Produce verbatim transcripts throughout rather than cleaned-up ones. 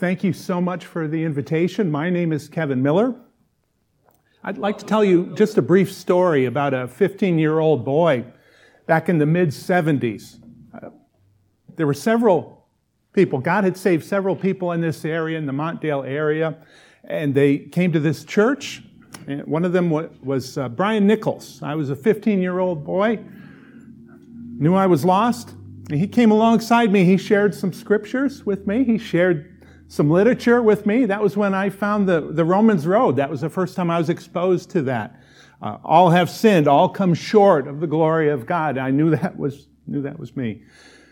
Thank you so much for the invitation. My name is Kevin Miller. I'd like to tell you just a brief story about a fifteen-year-old boy back in the mid seventies. Uh, there were several people. God had saved several people in this area, in the Montdale area, and they came to this church. And one of them was uh, Brian Nichols. I was a fifteen-year-old boy, knew I was lost. And he came alongside me. He shared some scriptures with me. He shared some literature with me. That was when I found the, the Romans Road. That was the first time I was exposed to that. Uh, all have sinned, all come short of the glory of God. I knew that was knew that was me.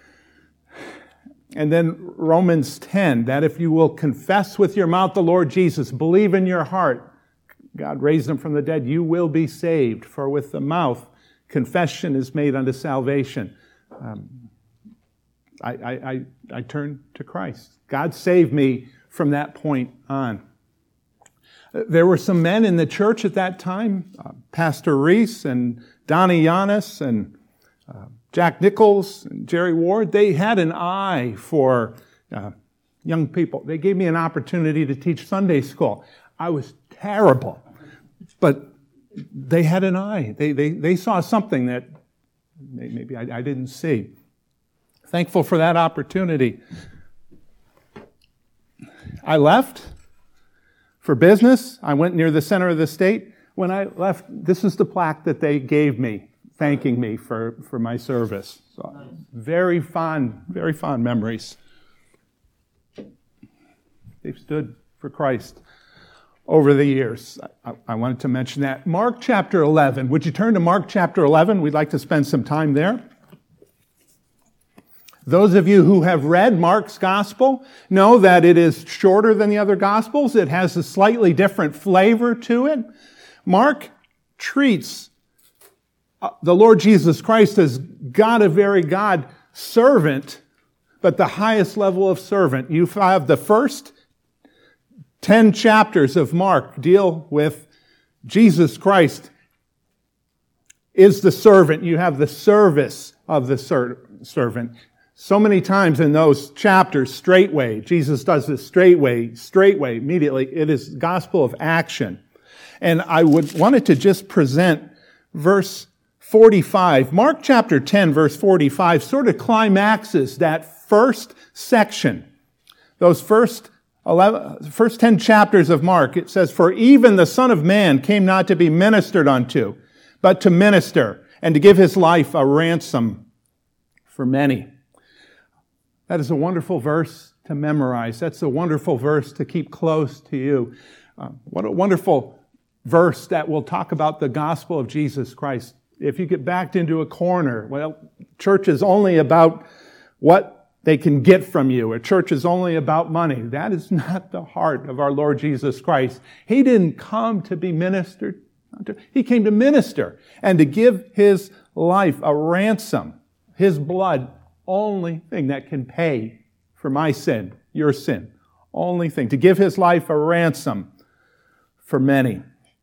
And then Romans ten, that if you will confess with your mouth the Lord Jesus, believe in your heart, God raised him from the dead, you will be saved. For with the mouth, confession is made unto salvation. Um, I, I, I, I turned to Christ. God saved me from that point on. There were some men in the church at that time, uh, Pastor Reese and Donnie Yanis and uh, Jack Nichols and Jerry Ward. They had an eye for uh, young people. They gave me an opportunity to teach Sunday school. I was terrible, but they had an eye. They, they, they saw something that maybe I, I didn't see. Thankful for that opportunity. I left for business. I went near the center of the state. When I left, this is the plaque that they gave me, thanking me for, for my service. So, nice. Very fond, very fond memories. They've stood for Christ over the years. I, I wanted to mention that. Mark chapter eleven. Would you turn to Mark chapter eleven? We'd like to spend some time there. Those of you who have read Mark's gospel know that it is shorter than the other gospels. It has a slightly different flavor to it. Mark treats the Lord Jesus Christ as God, a very God, servant, but the highest level of servant. You have the first ten chapters of Mark deal with Jesus Christ is the servant. You have the service of the ser- servant. So many times in those chapters, straightway, Jesus does this straightway, straightway, immediately. It is gospel of action. And I would wanted to just present verse forty-five. Mark chapter ten, verse forty-five, sort of climaxes that first section. Those first eleven, first ten chapters of Mark. It says, "For even the Son of Man came not to be ministered unto, but to minister, and to give his life a ransom for many." That is a wonderful verse to memorize. That's a wonderful verse to keep close to you. Uh, what a wonderful verse that will talk about the gospel of Jesus Christ. If you get backed into a corner, well, church is only about what they can get from you. A church is only about money. That is not the heart of our Lord Jesus Christ. He didn't come to be ministered unto. He came to minister and to give his life a ransom, his blood. Only thing that can pay for my sin, your sin. Only thing. To give his life a ransom for many.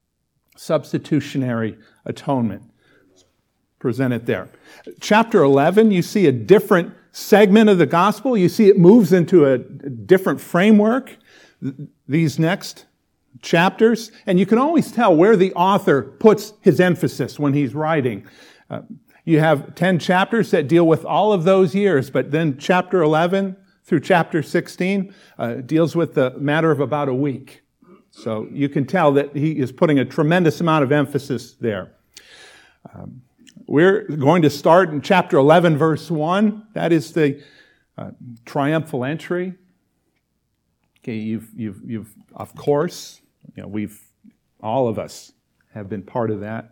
Substitutionary atonement. Presented there. Chapter eleven, you see a different segment of the gospel. You see it moves into a different framework. These next chapters. And you can always tell where the author puts his emphasis when he's writing. Uh, You have ten chapters that deal with all of those years, but then chapter eleven through chapter sixteen uh, deals with the matter of about a week. So you can tell that he is putting a tremendous amount of emphasis there. Um, we're going to start in chapter eleven, verse one. That is the uh, triumphal entry. Okay, you've, you've, you've, of course, you know, we've, all of us have been part of that.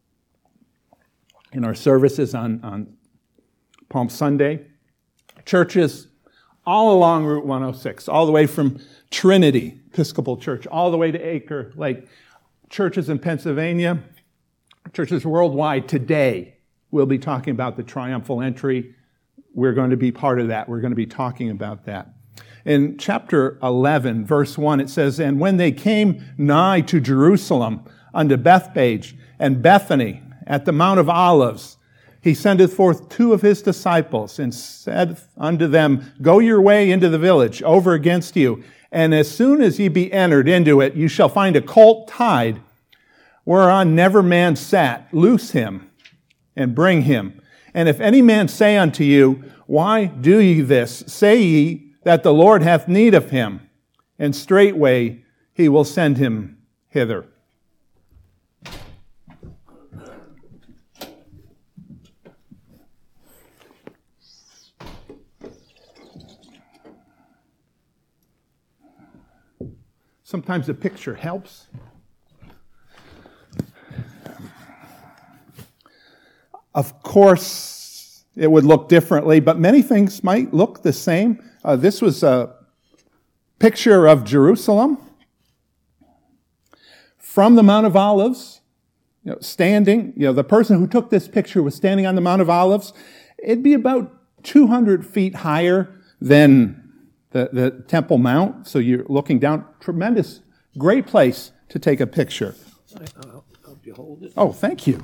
In our services on, on Palm Sunday, churches all along Route one oh six, all the way from Trinity Episcopal Church, all the way to Acre Lake, churches in Pennsylvania, churches worldwide. Today, we'll be talking about the triumphal entry. We're going to be part of that. We're going to be talking about that. In chapter eleven, verse one, it says, "And when they came nigh to Jerusalem, unto Bethphage and Bethany, at the Mount of Olives, he sendeth forth two of his disciples, and said unto them, Go your way into the village over against you, And as soon as ye be entered into it, you shall find a colt tied, whereon never man sat. Loose him, and bring him. And if any man say unto you, Why do ye this? Say ye that the Lord hath need of him, and straightway he will send him hither. Sometimes a picture helps. Of course, it would look differently, but many things might look the same. Uh, this was a picture of Jerusalem from the Mount of Olives, you know, standing. You know, the person who took this picture was standing on the Mount of Olives. It'd be about two hundred feet higher than the, the Temple Mount, so you're looking down. Tremendous, great place to take a picture. I'll help you hold it. Oh, thank you.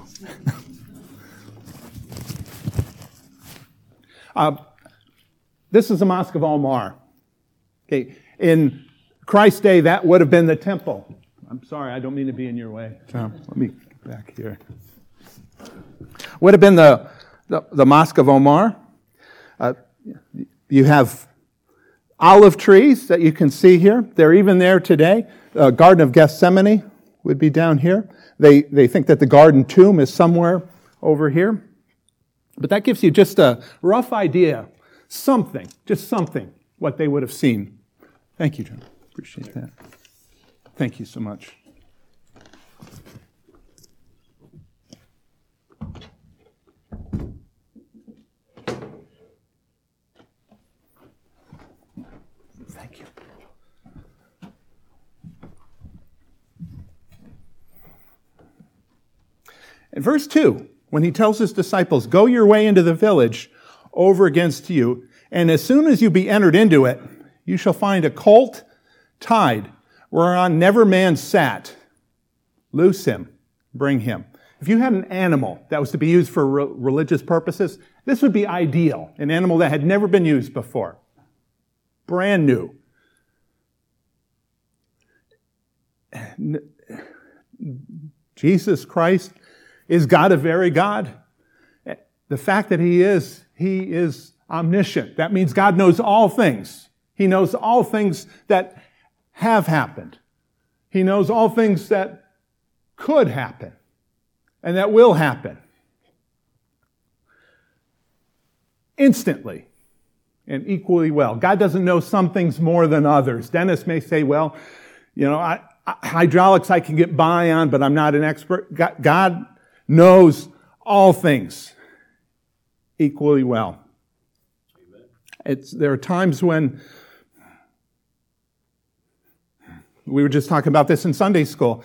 uh, this is the Mosque of Omar. Okay, in Christ's day, that would have been the temple. I'm sorry, I don't mean to be in your way. Um, let me get back here. Would have been the the, the Mosque of Omar. Uh, you have olive trees that you can see here. They're even there today. Uh, Garden of Gethsemane would be down here. They they think that the Garden Tomb is somewhere over here. But that gives you just a rough idea, something, just something, what they would have seen. Thank you, John. Appreciate that. Thank you so much. Thank you. In verse two, when he tells his disciples, go your way into the village over against you, and as soon as you be entered into it, you shall find a colt tied, whereon never man sat. Loose him, bring him. If you had an animal that was to be used for re- religious purposes, this would be ideal. An animal that had never been used before. Brand new. Jesus Christ is God of very God. The fact that he is, he is omniscient. That means God knows all things. He knows all things that have happened. He knows all things that could happen and that will happen. Instantly and equally well. God doesn't know some things more than others. Dennis may say, well, you know, I, I, hydraulics I can get by on, but I'm not an expert. God, God knows all things equally well. Amen. It's, there are times when we were just talking about this in Sunday school.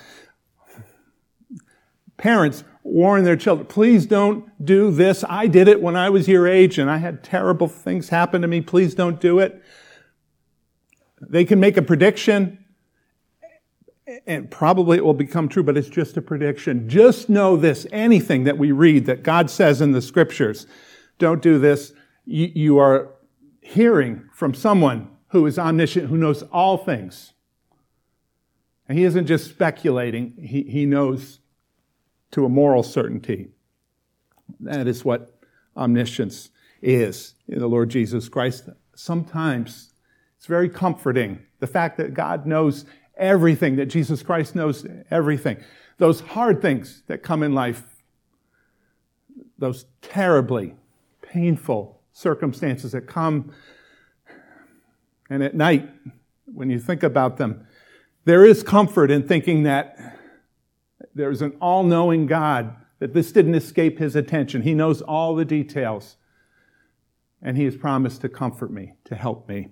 Parents warn their children, please don't do this. I did it when I was your age and I had terrible things happen to me. Please don't do it. They can make a prediction and probably it will become true, but it's just a prediction. Just know this, anything that we read that God says in the scriptures, don't do this. You, you are hearing from someone who is omniscient, who knows all things. And he isn't just speculating, he, he knows to a moral certainty. That is what omniscience is in the Lord Jesus Christ. Sometimes it's very comforting, the fact that God knows everything, that Jesus Christ knows everything. Those hard things that come in life, those terribly painful circumstances that come, and at night, when you think about them, there is comfort in thinking that there's an all-knowing God, that this didn't escape his attention. He knows all the details, and he has promised to comfort me, to help me.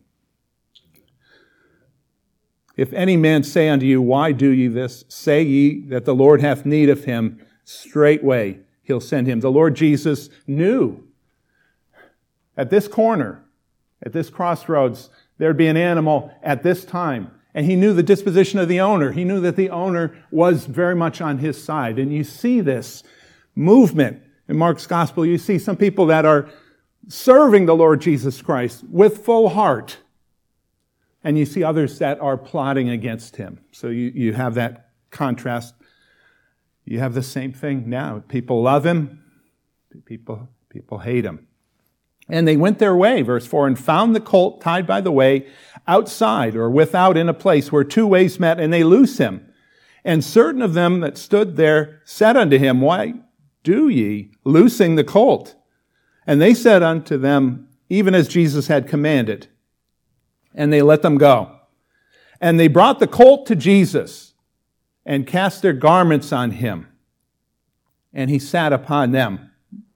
If any man say unto you, why do ye this? Say ye that the Lord hath need of him. Straightway he'll send him. The Lord Jesus knew at this corner, at this crossroads, there'd be an animal at this time. And he knew the disposition of the owner. He knew that the owner was very much on his side. And you see this movement in Mark's gospel. You see some people that are serving the Lord Jesus Christ with full heart. and you see others that are plotting against him. So you, you have that contrast. You have the same thing now. People love him. People, people hate him. And they went their way, verse four, and found the colt tied by the way outside or without in a place where two ways met, and they loose him. And certain of them that stood there said unto him, Why do ye, loosing the colt? And they said unto them, even as Jesus had commanded. And they let them go. And they brought the colt to Jesus and cast their garments on him. And he sat upon them.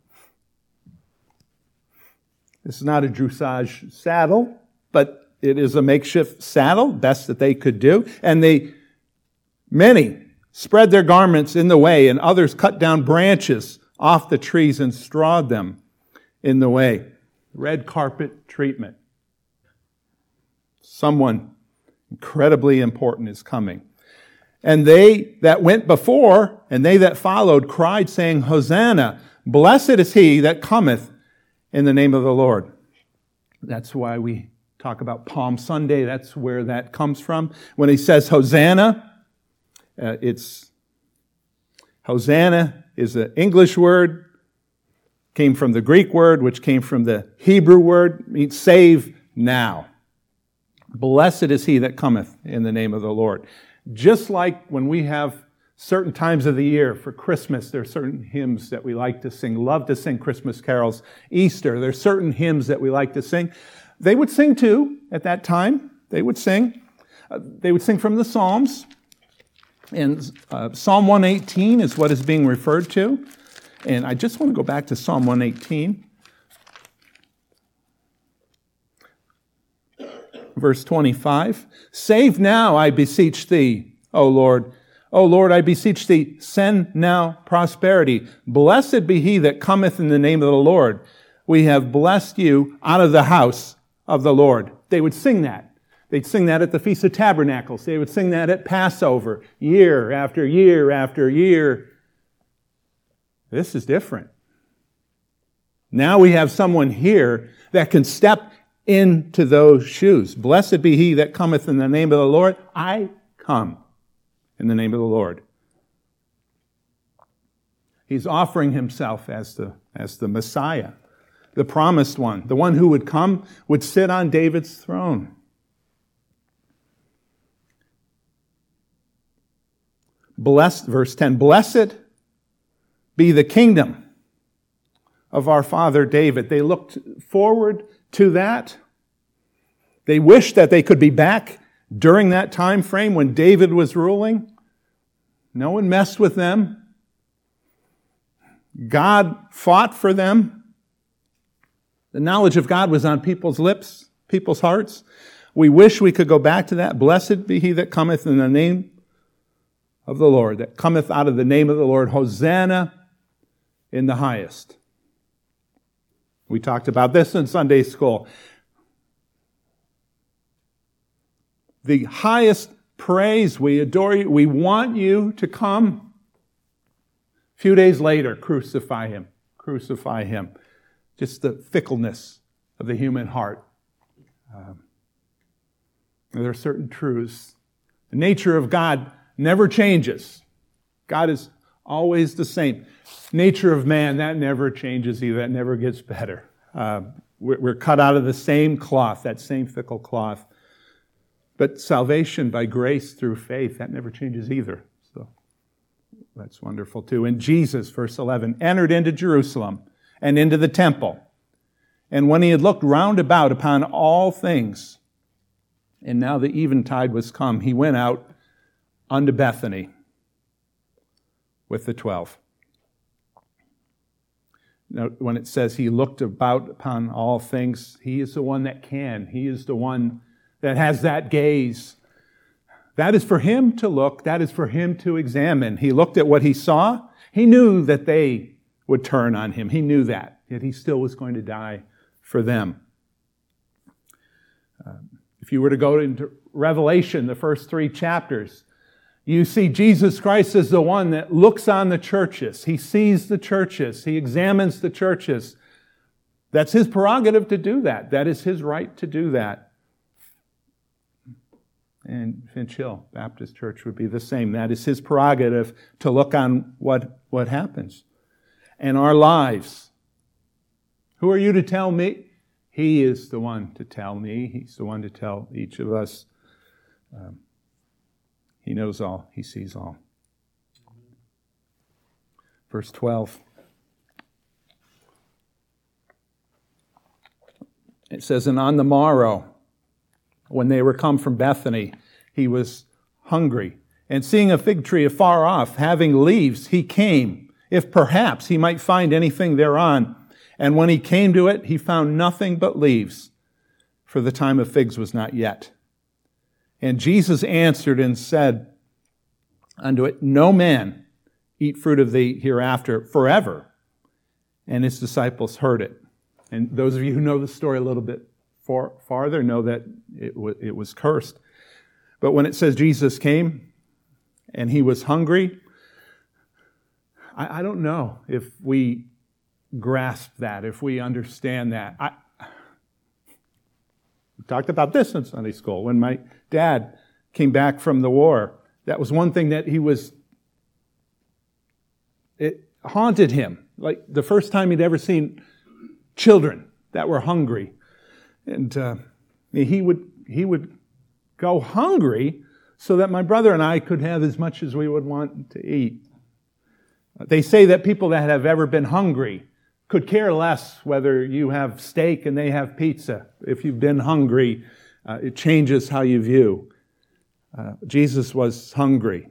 This is not a dressage saddle, but it is a makeshift saddle, best that they could do. And they, many, spread their garments in the way, and others cut down branches off the trees and strawed them in the way. Red carpet treatment. Someone incredibly important is coming. And they that went before, and they that followed, cried, saying, Hosanna, blessed is he that cometh in the name of the Lord. That's why we talk about Palm Sunday. That's where that comes from. When he says Hosanna, uh, it's Hosanna is an English word, came from the Greek word, which came from the Hebrew word, means save now. Blessed is he that cometh in the name of the Lord. Just like when we have certain times of the year for Christmas, there are certain hymns that we like to sing, love to sing Christmas carols. Easter, there are certain hymns that we like to sing. They would sing too at that time. They would sing. Uh, they would sing from the Psalms. And uh, Psalm one eighteen is what is being referred to. And I just want to go back to Psalm one eighteen. Verse twenty-five. Save now, I beseech thee, O Lord. O Lord, I beseech thee, send now prosperity. Blessed be he that cometh in the name of the Lord. We have blessed you out of the house of the Lord. They would sing that. They'd sing that at the Feast of Tabernacles. They would sing that at Passover, year after year after year. This is different. Now we have someone here that can step into those shoes. Blessed be he that cometh in the name of the Lord. I come in the name of the Lord. He's offering himself as the, as the Messiah, the promised one, the one who would come, would sit on David's throne. Blessed, verse ten, blessed be the kingdom of our father David. They looked forward to that. They wished that they could be back during that time frame when David was ruling. No one messed with them. God fought for them. The knowledge of God was on people's lips, people's hearts. We wish we could go back to that. Blessed be he that cometh in the name of the Lord, that cometh out of the name of the Lord. Hosanna in the highest. We talked about this in Sunday school. The highest praise, we adore you, we want you to come. A few days later, crucify him, crucify him. Just the fickleness of the human heart. Um, there are certain truths. The nature of God never changes. God is always the same. Nature of man, that never changes either. That never gets better. Uh, we're, we're cut out of the same cloth, that same fickle cloth. But salvation by grace through faith, that never changes either. So that's wonderful too. And Jesus, verse eleven, entered into Jerusalem and into the temple. And when he had looked round about upon all things, and now the eventide was come, he went out unto Bethany with the twelve. Now, when it says he looked about upon all things, he is the one that can. He is the one that has that gaze. That is for him to look. That is for him to examine. He looked at what he saw. He knew that they would turn on him. He knew that, yet he still was going to die for them. Uh, if you were to go into Revelation, the first three chapters, you see Jesus Christ as the one that looks on the churches. He sees the churches. He examines the churches. That's his prerogative to do that. That is his right to do that. And Finch Hill Baptist Church would be the same. That is his prerogative to look on what, what happens. And our lives. Who are you to tell me? He is the one to tell me. He's the one to tell each of us. Um, he knows all. He sees all. Verse twelve. It says, and on the morrow, when they were come from Bethany, he was hungry. And seeing a fig tree afar off, having leaves, he came, if perhaps he might find anything thereon. And when he came to it, he found nothing but leaves, for the time of figs was not yet. And Jesus answered and said unto it, no man eat fruit of thee hereafter forever. And his disciples heard it. And those of you who know the story a little bit far, farther know that it, w- it was cursed. But when it says Jesus came and he was hungry, I, I don't know if we grasp that, if we understand that. I we talked about this in Sunday school. When my dad came back from the war, that was one thing that he was, it haunted him. Like the first time he'd ever seen children that were hungry. And uh, he would he would go hungry so that my brother and I could have as much as we would want to eat. They say that people that have ever been hungry could care less whether you have steak and they have pizza. If you've been hungry, uh, it changes how you view. Uh, Jesus was hungry.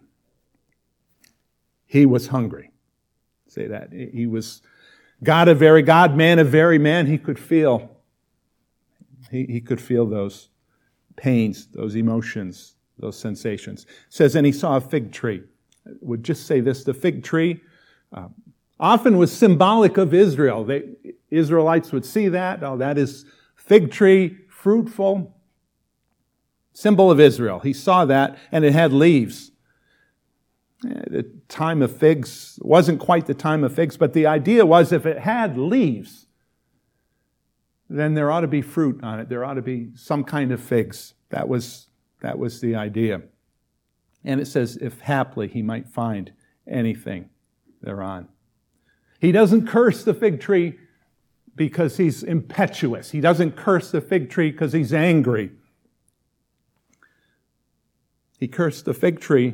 He was hungry. Say that. He was God of very God, man of very man. He could feel. He, he could feel those pains, those emotions, those sensations. It says, and he saw a fig tree. I would just say this, the fig tree uh, often was symbolic of Israel. They, Israelites would see that. Oh, that is fig tree, fruitful, symbol of Israel. He saw that, and it had leaves. The time of figs wasn't quite the time of figs, but the idea was if it had leaves, then there ought to be fruit on it. There ought to be some kind of figs. That was, that was the idea. And it says, if haply he might find anything thereon. He doesn't curse the fig tree because he's impetuous. He doesn't curse the fig tree because he's angry. He cursed the fig tree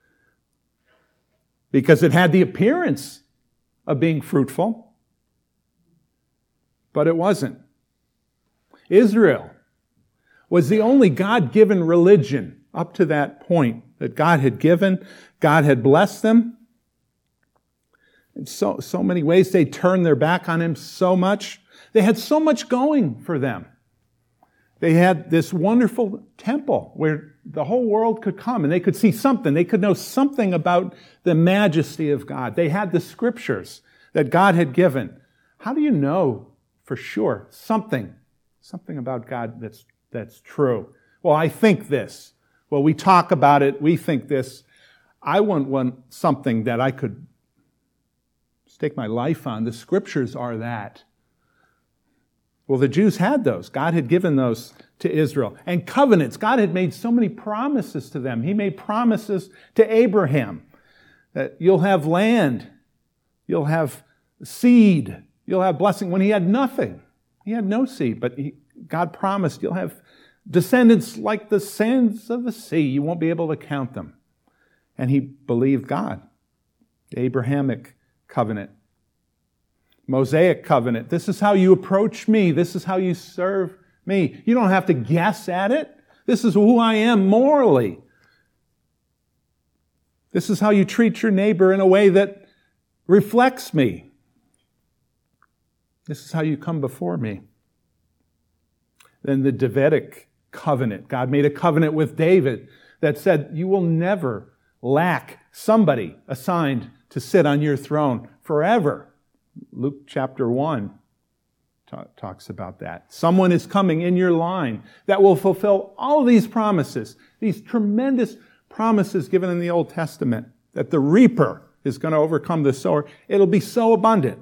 because it had the appearance of being fruitful, but it wasn't. Israel was the only God-given religion up to that point that God had given. God had blessed them. In so, so many ways, they turned their back on him so much. They had so much going for them. They had this wonderful temple where the whole world could come and they could see something. They could know something about the majesty of God. They had the scriptures that God had given. How do you know for sure something, something about God that's, that's true? Well, I think this. Well, we talk about it. We think this. I want one, something that I could stake my life on. The scriptures are that. Well, the Jews had those. God had given those to Israel. And covenants. God had made so many promises to them. He made promises to Abraham that you'll have land, you'll have seed, you'll have blessing. When he had nothing, he had no seed, but he, God promised you'll have descendants like the sands of the sea. You won't be able to count them. And he believed God. The Abrahamic covenant. Mosaic covenant. This is how you approach me. This is how you serve me. You don't have to guess at it. This is who I am morally. This is how you treat your neighbor in a way that reflects me. This is how you come before me. Then the Davidic covenant. God made a covenant with David that said, you will never lack somebody assigned to sit on your throne forever. Luke chapter one ta- talks about that. Someone is coming in your line that will fulfill all these promises, these tremendous promises given in the Old Testament, that the reaper is going to overcome the sower. It'll be so abundant.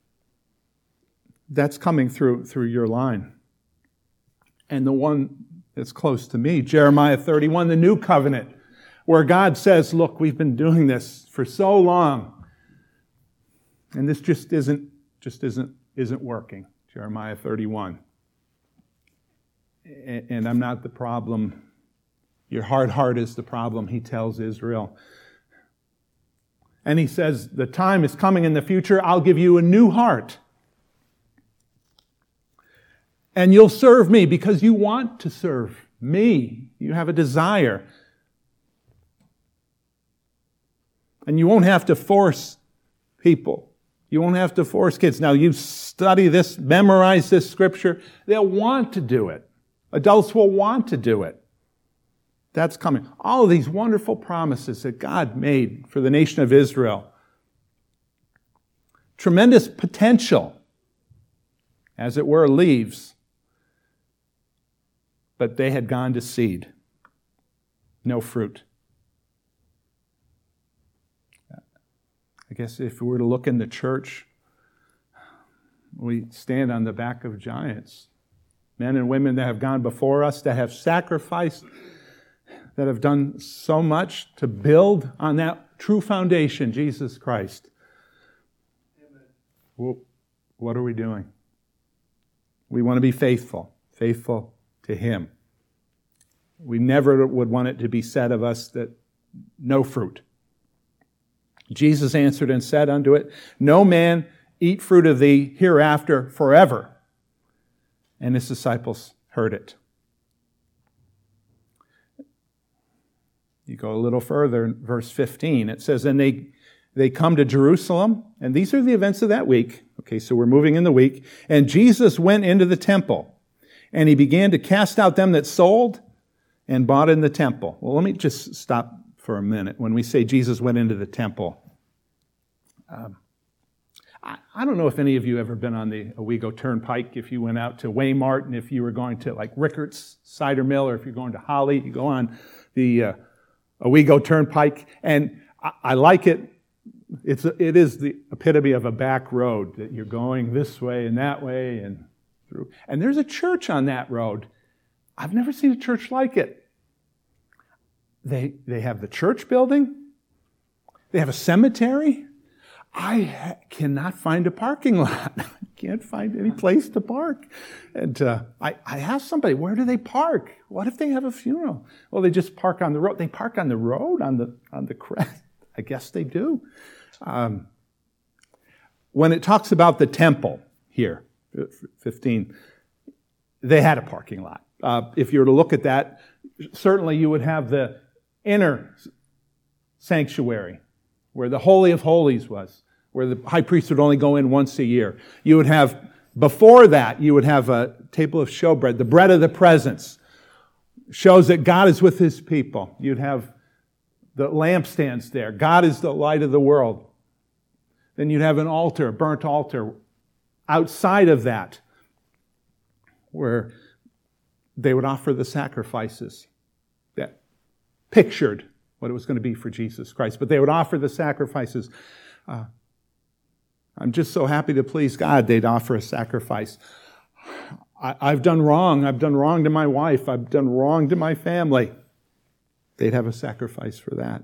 That's coming through, through your line. And the one that's close to me. Jeremiah thirty-one, the new covenant, where God says, look, we've been doing this for so long, and this just isn't, just isn't, isn't working. Jeremiah thirty-one. And I'm not the problem. Your hard heart is the problem, he tells Israel. And he says, the time is coming in the future, I'll give you a new heart. And you'll serve me because you want to serve me. You have a desire. And you won't have to force people. You won't have to force kids. Now, you study this, memorize this scripture, they'll want to do it. Adults will want to do it. That's coming. All of these wonderful promises that God made for the nation of Israel. Tremendous potential, as it were, leaves. But they had gone to seed. No fruit. I guess if we were to look in the church, we stand on the back of giants. Men and women that have gone before us, that have sacrificed, that have done so much to build on that true foundation, Jesus Christ. Amen. Well, what are we doing? We want to be faithful, faithful to Him. We never would want it to be said of us that no fruit. Jesus answered and said unto it, no man eat fruit of thee hereafter forever. And his disciples heard it. You go a little further in verse fifteen. It says, and they, they come to Jerusalem, and these are the events of that week. Okay, so we're moving in the week. And Jesus went into the temple, and he began to cast out them that sold and bought in the temple. Well, let me just stop for a minute. When we say Jesus went into the temple, um, I, I don't know if any of you ever been on the Owego Turnpike. If you went out to Waymart, and if you were going to like Rickards Cider Mill, or if you're going to Holly, you go on the uh, Owego Turnpike, and I, I like it. It's a, it is the epitome of a back road that you're going this way and that way and through. And there's a church on that road. I've never seen a church like it. They they have the church building. They have a cemetery. I ha- cannot find a parking lot. I can't find any place to park. And uh, I, I asked somebody, where do they park? What if they have a funeral? Well, they just park on the road. They park on the road, on the on the crest. I guess they do. Um, when it talks about the temple here, fifteen, they had a parking lot. Uh, if you were to look at that, certainly you would have the inner sanctuary, where the Holy of Holies was, where the high priest would only go in once a year. You would have, before that, you would have a table of showbread, the bread of the presence. Shows that God is with His people. You'd have the lampstands there. God is the light of the world. Then you'd have an altar, a burnt altar, outside of that, where they would offer the sacrifices that pictured what it was going to be for Jesus Christ. But they would offer the sacrifices. Uh, I'm just so happy to please God, they'd offer a sacrifice. I, I've done wrong. I've done wrong to my wife. I've done wrong to my family. They'd have a sacrifice for that.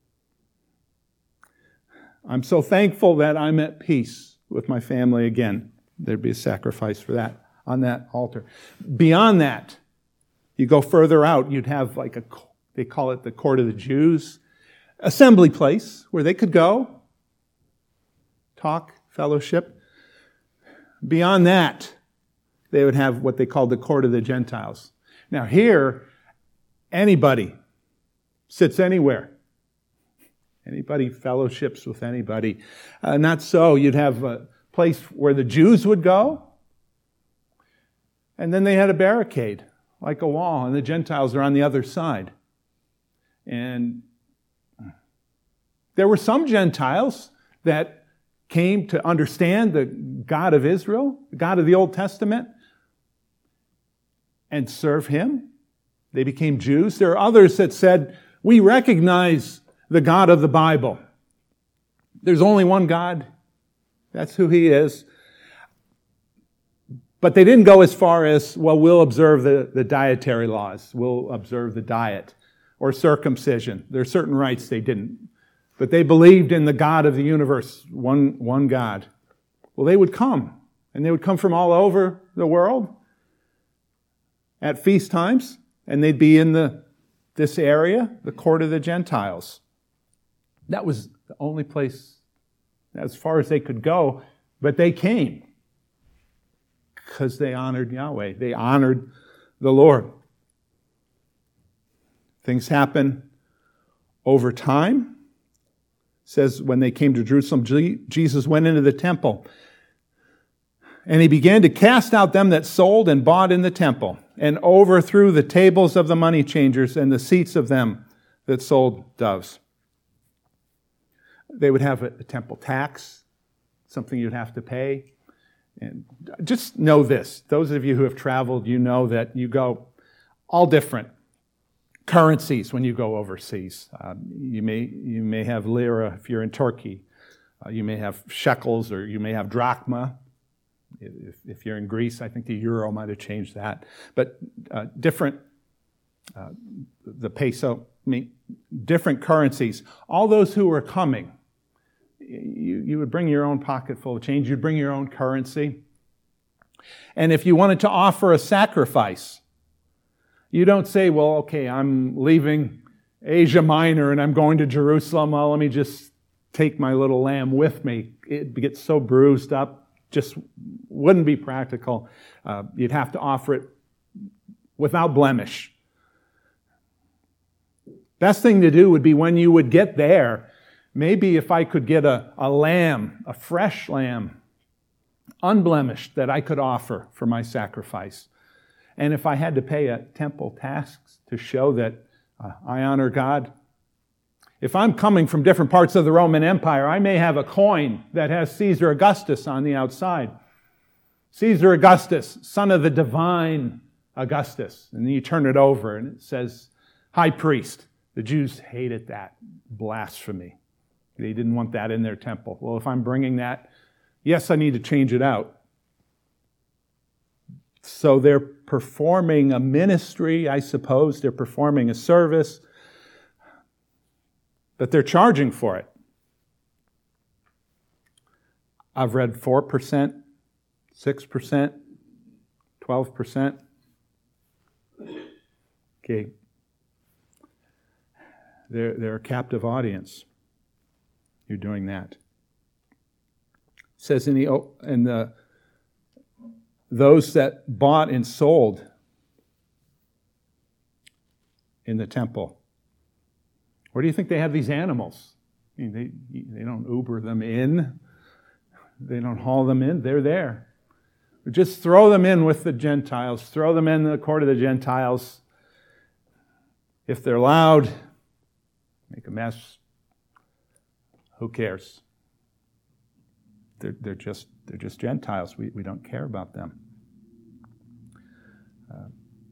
I'm so thankful that I'm at peace with my family again. There'd be a sacrifice for that on that altar. Beyond that, you go further out, you'd have like a, they call it the Court of the Jews, assembly place where they could go, talk, fellowship. Beyond that, they would have what they called the Court of the Gentiles. Now here, anybody sits anywhere. Anybody fellowships with anybody. Uh, not so. You'd have a place where the Jews would go, and then they had a barricade, like a wall, and the Gentiles are on the other side. And there were some Gentiles that came to understand the God of Israel, the God of the Old Testament, and serve Him. They became Jews. There are others that said, we recognize the God of the Bible. There's only one God. That's who He is. But they didn't go as far as, well, we'll observe the, the dietary laws. We'll observe the diet or circumcision. There are certain rites they didn't. But they believed in the God of the universe, one, one God. Well, they would come, and they would come from all over the world at feast times, and they'd be in the this area, the court of the Gentiles. That was the only place as far as they could go, but they came because they honored Yahweh. They honored the Lord. Things happen over time. It says when they came to Jerusalem, Jesus went into the temple, and he began to cast out them that sold and bought in the temple, and overthrew the tables of the money changers and the seats of them that sold doves. They would have a, a temple tax, something you'd have to pay. And just know this, those of you who have traveled, you know that you go all different currencies when you go overseas. Uh, you may you may have lira if you're in Turkey. Uh, you may have shekels, or you may have drachma. If, if you're in Greece, I think the euro might have changed that. But uh, different, uh, the peso, I mean, different currencies. All those who were coming, you, you would bring your own pocket full of change. You'd bring your own currency. And if you wanted to offer a sacrifice, you don't say, well, okay, I'm leaving Asia Minor and I'm going to Jerusalem. Well, let me just take my little lamb with me. It gets so bruised up. Just wouldn't be practical. Uh, you'd have to offer it without blemish. Best thing to do would be when you would get there, maybe if I could get a, a lamb, a fresh lamb, unblemished, that I could offer for my sacrifice. And if I had to pay a temple tax to show that uh, I honor God, if I'm coming from different parts of the Roman Empire, I may have a coin that has Caesar Augustus on the outside. Caesar Augustus, son of the divine Augustus. And then you turn it over and it says, high priest. The Jews hated that. Blasphemy. They didn't want that in their temple. Well, if I'm bringing that, yes, I need to change it out. So they're performing a ministry, I suppose. They're performing a service. But they're charging for it. I've read four percent, six percent, twelve percent. Okay. They're, they're a captive audience. You're doing that. It says in the, in the those that bought and sold in the temple. Where do you think they have these animals? I mean, they, they don't Uber them in. They don't haul them in. They're there. Just throw them in with the Gentiles. Throw them in the court of the Gentiles. If they're loud, make a mess. Who cares? They're, they're, just, they're just Gentiles. We, we don't care about them. Uh,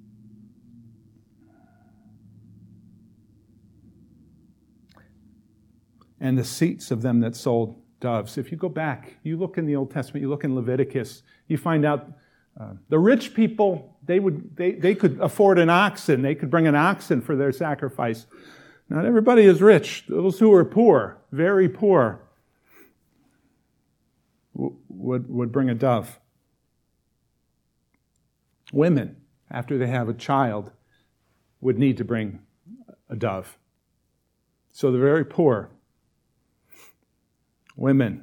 and the seats of them that sold doves. If you go back, you look in the Old Testament, you look in Leviticus, you find out uh, the rich people, they would they, they could afford an oxen. They could bring an oxen for their sacrifice. Not everybody is rich. Those who are poor, very poor, w- would, would bring a dove. Women, after they have a child, would need to bring a dove. So the very poor, women,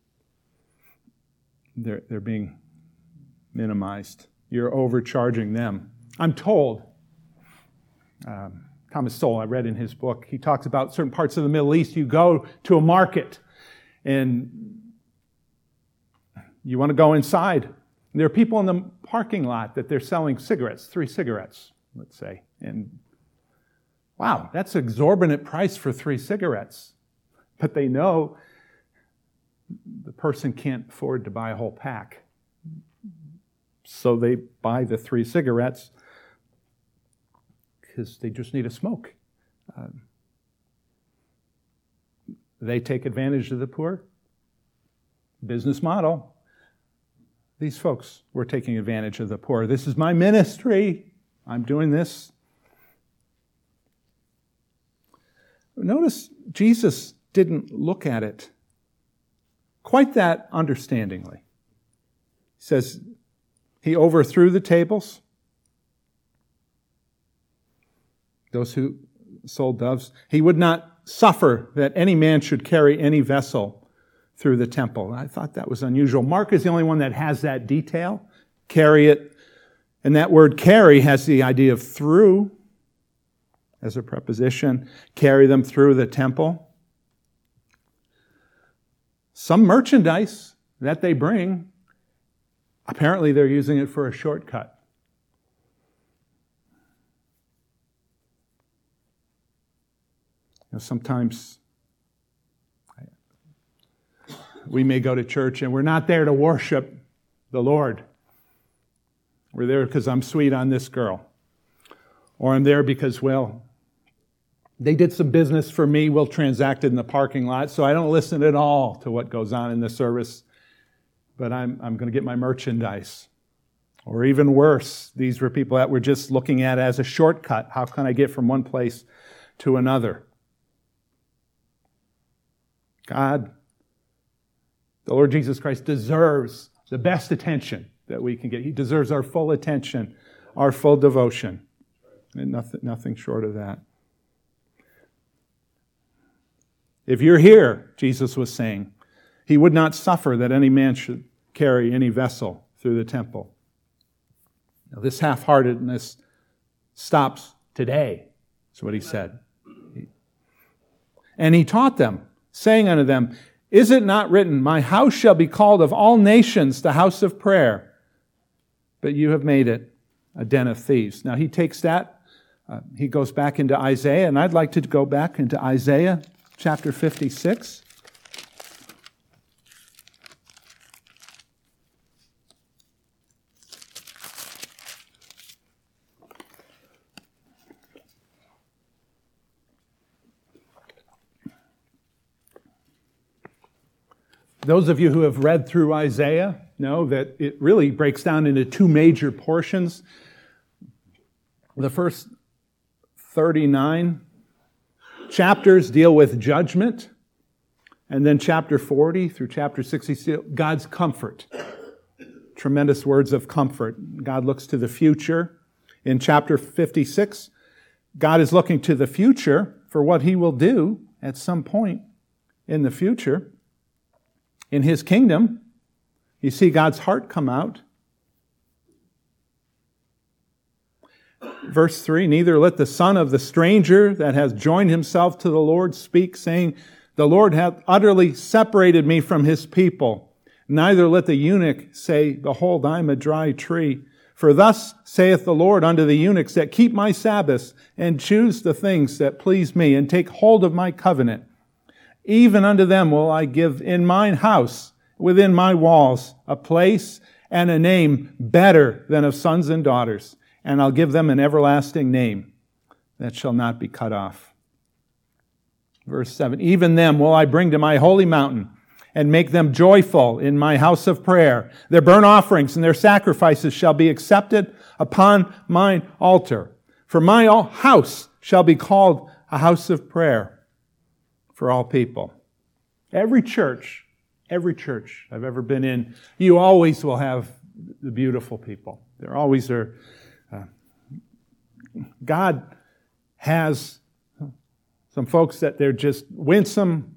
they're, they're being minimized. You're overcharging them. I'm told, um, Thomas Sowell, I read in his book, he talks about certain parts of the Middle East. You go to a market and you want to go inside. And there are people in the parking lot that they're selling cigarettes, three cigarettes, let's say. And wow, that's an exorbitant price for three cigarettes. But they know the person can't afford to buy a whole pack. So they buy the three cigarettes because they just need a smoke. Uh, they take advantage of the poor. Business model. These folks were taking advantage of the poor. This is my ministry. I'm doing this. Notice Jesus didn't look at it quite that understandingly. He says he overthrew the tables. Those who sold doves. He would not suffer that any man should carry any vessel through the temple. I thought that was unusual. Mark is the only one that has that detail. Carry it. And that word carry has the idea of through as a preposition. Carry them through the temple. Some merchandise that they bring, apparently they're using it for a shortcut. You know, sometimes we may go to church and we're not there to worship the Lord. We're there because I'm sweet on this girl. Or I'm there because, well, they did some business for me. We'll transact it in the parking lot, so I don't listen at all to what goes on in the service. But I'm, I'm going to get my merchandise. Or even worse, these were people that were just looking at it as a shortcut. How can I get from one place to another? God, the Lord Jesus Christ, deserves the best attention that we can get. He deserves our full attention, our full devotion, and nothing, nothing short of that. If you're here, Jesus was saying, he would not suffer that any man should carry any vessel through the temple. Now, this half-heartedness stops today, is what he said. And he taught them, saying unto them, is it not written, my house shall be called of all nations the house of prayer, but you have made it a den of thieves. Now he takes that, uh, he goes back into Isaiah, and I'd like to go back into Isaiah chapter fifty-six. Those of you who have read through Isaiah know that it really breaks down into two major portions. The first thirty-nine chapters deal with judgment, and then chapter forty through chapter sixty, God's comfort. Tremendous words of comfort. God looks to the future. In chapter fifty-six, God is looking to the future for what he will do at some point in the future. In his kingdom, you see God's heart come out. Verse three, neither let the son of the stranger that has joined himself to the Lord speak, saying, the Lord hath utterly separated me from his people. Neither let the eunuch say, behold, I am a dry tree. For thus saith the Lord unto the eunuchs that keep my Sabbaths, and choose the things that please me, and take hold of my covenant. Even unto them will I give in mine house, within my walls, a place and a name better than of sons and daughters. And I'll give them an everlasting name that shall not be cut off. Verse seven, even them will I bring to my holy mountain, and make them joyful in my house of prayer. Their burnt offerings and their sacrifices shall be accepted upon mine altar. For my house shall be called a house of prayer for all people. Every church, every church I've ever been in, you always will have the beautiful people. There always are. Uh, God has some folks that they're just winsome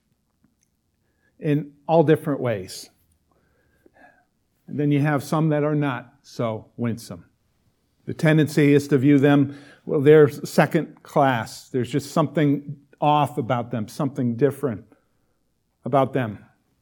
in all different ways. And then you have some that are not so winsome. The tendency is to view them, well, they're second class. There's just something off about them, something different about them.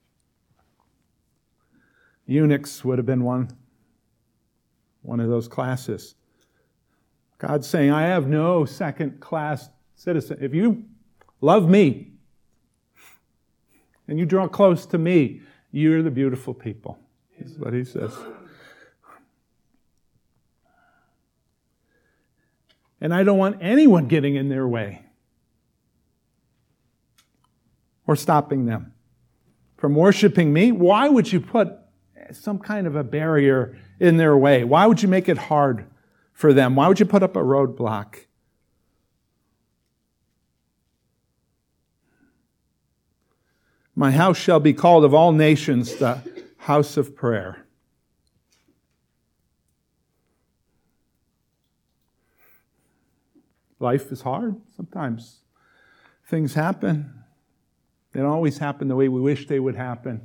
Eunuchs would have been one, one of those classes. God's saying, I have no second-class citizen. If you love me and you draw close to me, you're the beautiful people, is what he says. And I don't want anyone getting in their way or stopping them from worshiping me. Why would you put some kind of a barrier in their way? Why would you make it hard for them? Why would you put up a roadblock? My house shall be called of all nations the house of prayer. Life is hard. Sometimes things happen. They don't always happen the way we wish they would happen.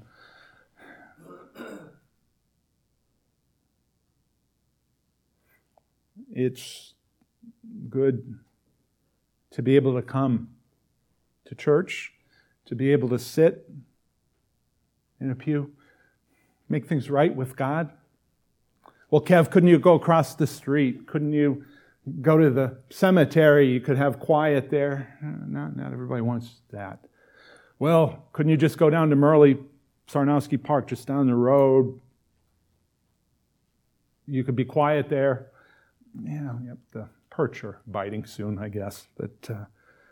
It's good to be able to come to church, to be able to sit in a pew, make things right with God. Well, Kev, couldn't you go across the street? Couldn't you go to the cemetery? You could have quiet there. Not, not everybody wants that. Well, couldn't you just go down to Merle Sarnowski Park, just down the road? You could be quiet there. Yeah, yep, the perch are biting soon, I guess. But uh,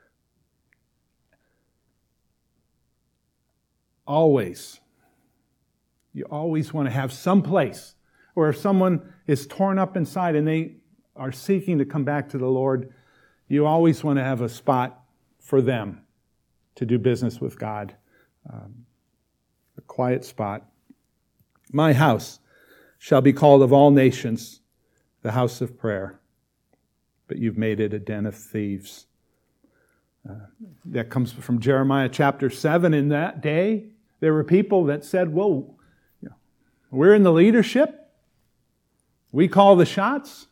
always, you always want to have some place where if someone is torn up inside and they are seeking to come back to the Lord, you always want to have a spot for them to do business with God. Um, a quiet spot. My house shall be called of all nations the house of prayer, but you've made it a den of thieves. Uh, that comes from Jeremiah chapter seven. In that day, there were people that said, well, you know, we're in the leadership. We call the shots.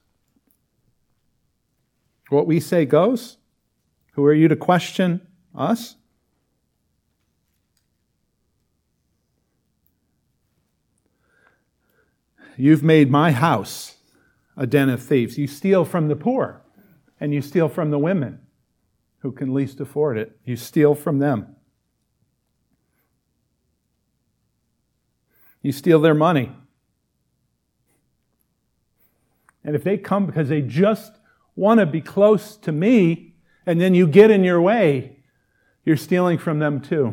What we say goes. Who are you to question us? You've made my house a den of thieves. You steal from the poor, and you steal from the women who can least afford it. You steal from them. You steal their money. And if they come because they just want to be close to me, and then you get in your way, you're stealing from them too.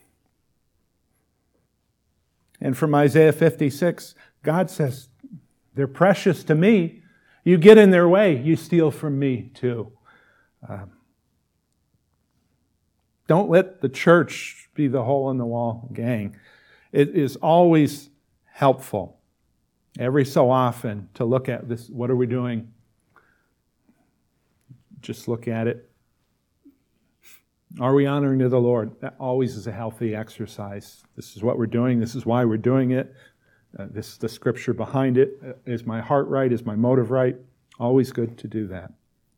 And from Isaiah fifty-six, God says, they're precious to me. You get in their way, you steal from me too. Um, don't let the church be the hole in the wall gang. It is always helpful, every so often, to look at this. What are we doing? Just look at it. Are we honoring to the Lord? That always is a healthy exercise. This is what we're doing. This is why we're doing it. Uh, this is the scripture behind it. Uh, is my heart right? Is my motive right? Always good to do that.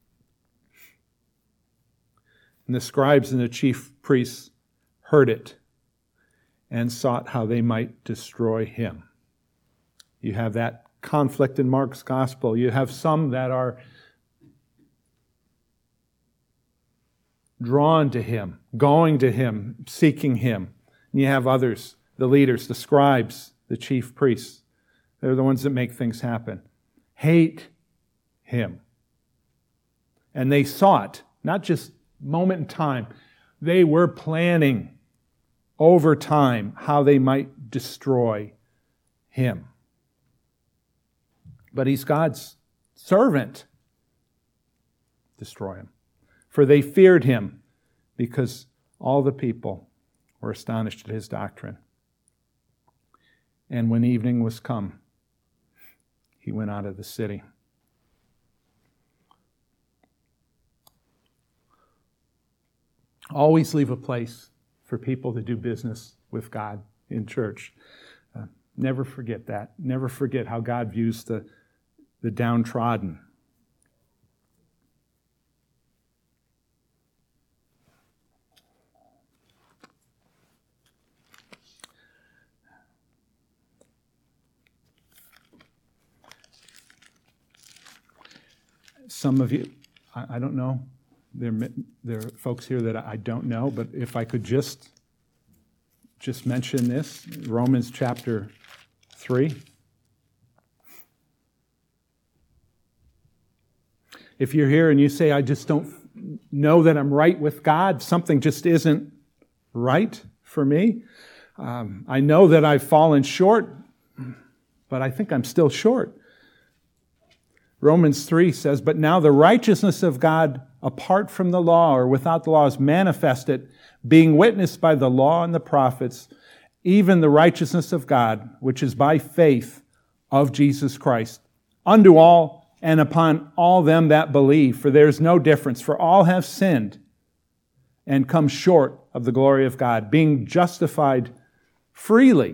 And the scribes and the chief priests heard it and sought how they might destroy him. You have that conflict in Mark's gospel. You have some that are drawn to him, going to him, seeking him. And you have others, the leaders, the scribes, the chief priests. They're the ones that make things happen. Hate him. And they sought, not just moment in time, they were planning over time how they might destroy him. But he's God's servant. Destroy him. For they feared him because all the people were astonished at his doctrine. And when evening was come, he went out of the city. Always leave a place for people to do business with God in church. Uh, never forget that. Never forget how God views the, the downtrodden. Some of you, I, I don't know, there, there are folks here that I don't know, but if I could just, just mention this, Romans chapter three. If you're here and you say, I just don't know that I'm right with God, something just isn't right for me, um, I know that I've fallen short, but I think I'm still short. Romans three says, but now the righteousness of God apart from the law or without the law is manifested, being witnessed by the law and the prophets, even the righteousness of God, which is by faith of Jesus Christ, unto all and upon all them that believe. For there is no difference, for all have sinned and come short of the glory of God, being justified freely.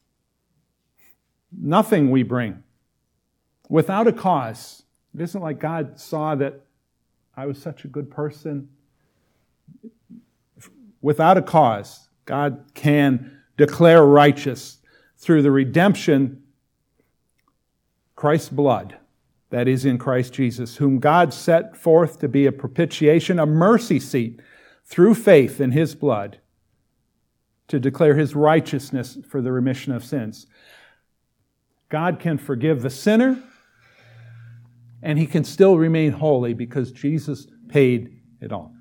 Nothing we bring without a cause. It isn't like God saw that I was such a good person. Without a cause, God can declare righteous through the redemption, Christ's blood, that is in Christ Jesus, whom God set forth to be a propitiation, a mercy seat, through faith in His blood, to declare His righteousness for the remission of sins. God can forgive the sinner, and He can still remain holy because Jesus paid it all.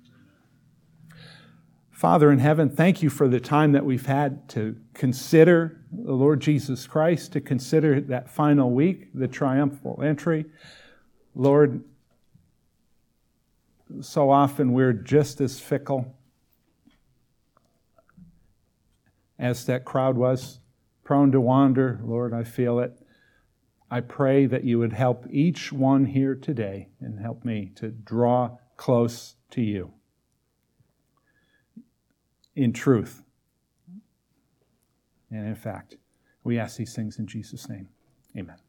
Father in heaven, thank You for the time that we've had to consider the Lord Jesus Christ, to consider that final week, the triumphal entry. Lord, so often we're just as fickle as that crowd was, prone to wander. Lord, I feel it. I pray that You would help each one here today and help me to draw close to You in truth and in fact. We ask these things in Jesus' name. Amen.